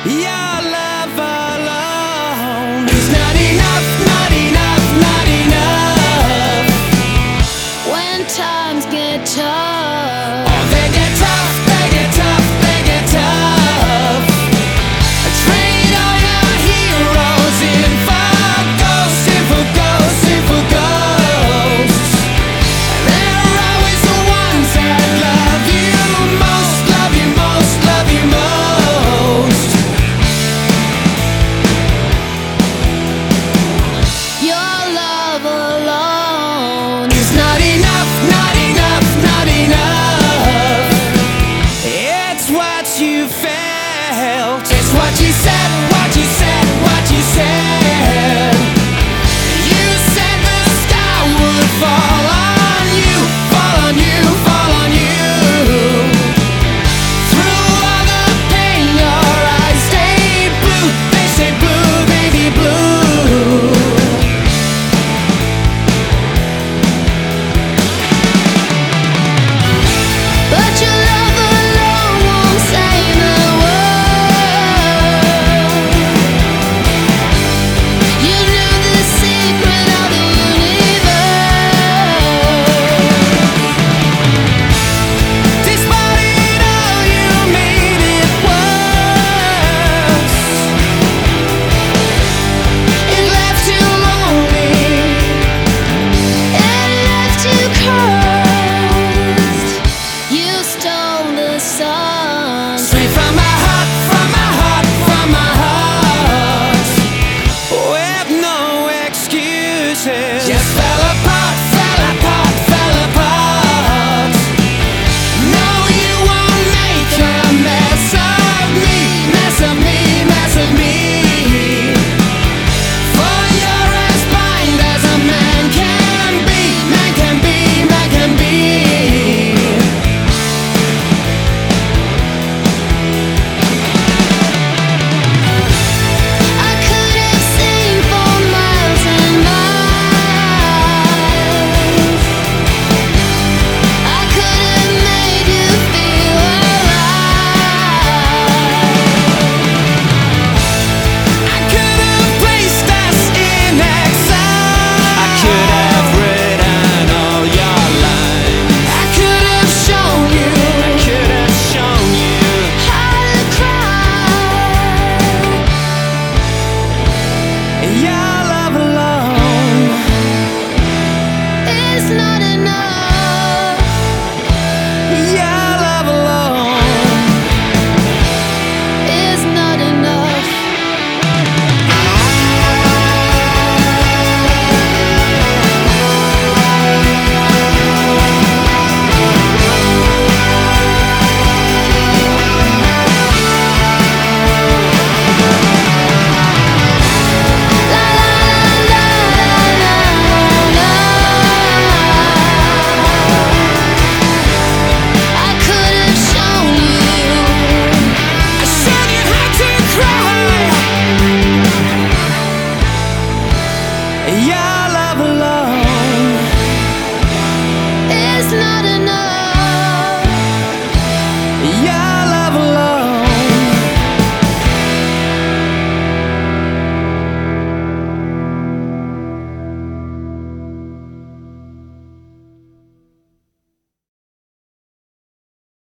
Your love alone is not enough, not enough, not enough. When times get tough, Oh, they get tough, they get tough, they get tough. Trade all your heroes in for ghosts, in for ghosts, in for ghosts. They're always the ones that love you most, love you most, love you most. your love alone It's not enough, not enough, not enough. It's what you felt, it's what you said, what you said, what you said.